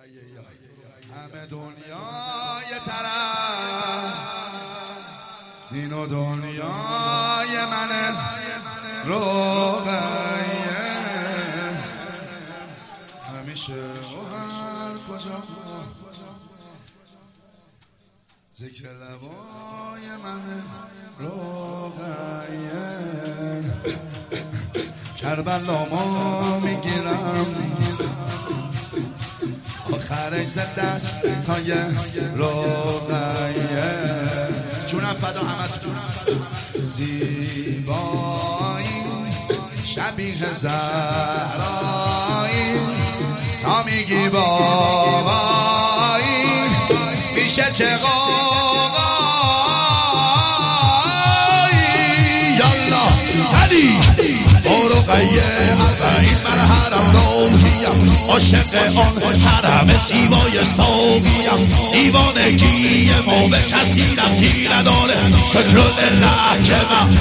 همه دنیای طرف دین و دنیای منه روغیه همیشه و هر کجا ذکر لبای منه روغیه کربلا ما میگیرم آخرش زد دست های روغیه جونم فدا همه زیبایی شبیه زهرایی تا میگی بابایی میشه چه قوقایی یالله هدی روغیه این من حرم روحیم عاشق آن حرم سیوای صوبیم دیوانگی ما به کسی رفتی نداره شکر لله که من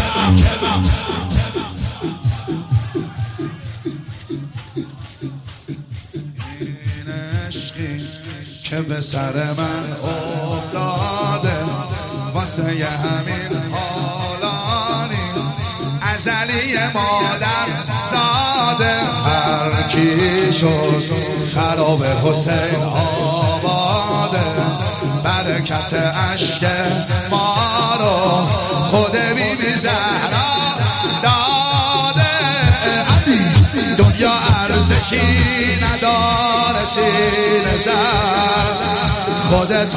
این عشقی که به سر من افتاده واسه همین حالانی ازلی مادر زاده هر کی شد خراب حسین آباده برکت عشق ما رو خود بیبی زهرا داده دنیا ارزشی نداره سینه زد خودت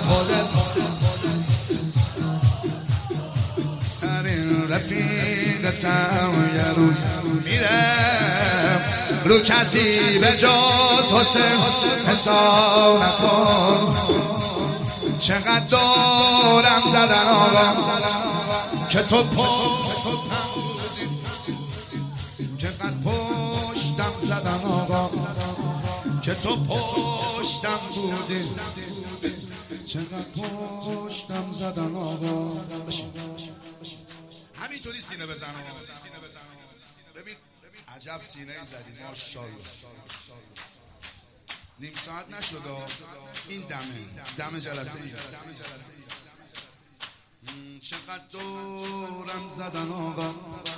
رفیقتم یه روز میره رو کسی به جز حسین حساب نکن چقدر دورم زدن آقا که تو چقدر پشتم زدن آقا که تو پشتم بودی چقدر پشتم زدن آقا همینطوری سینه بزن ببین عجب سینه زدی ماشاءالله نیم ساعت نشد این دم جلسه ای چقدر دورم زدن آقا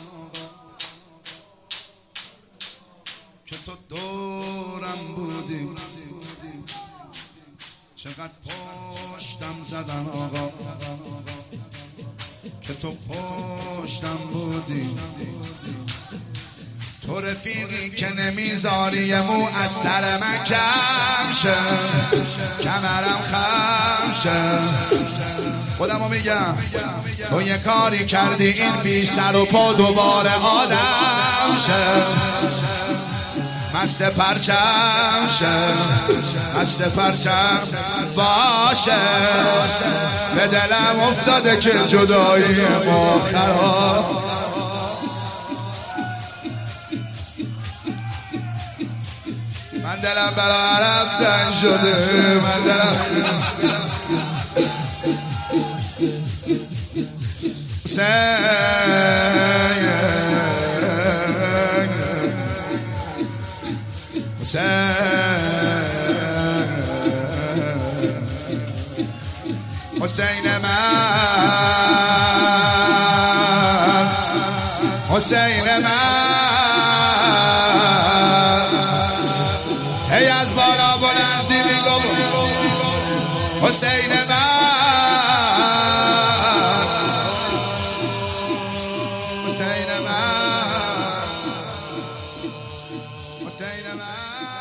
که تو دورم بودی چقدر پشتم زدن آقا که تو پشتم بودی تو رفیقی که نمیذاری مو از سر من کم شه کمرم خم شه خودمو میگم تو یه کاری کردی این بی سر و پا دوباره آدم شه مست پرچم شه مست پرچم باشه به دلم افتاده که جدایی ما خراب من دلم برای رفتن شده من دلم حسین من حسین من هی از بالا بلندی میگم حسین من حسین من حسین من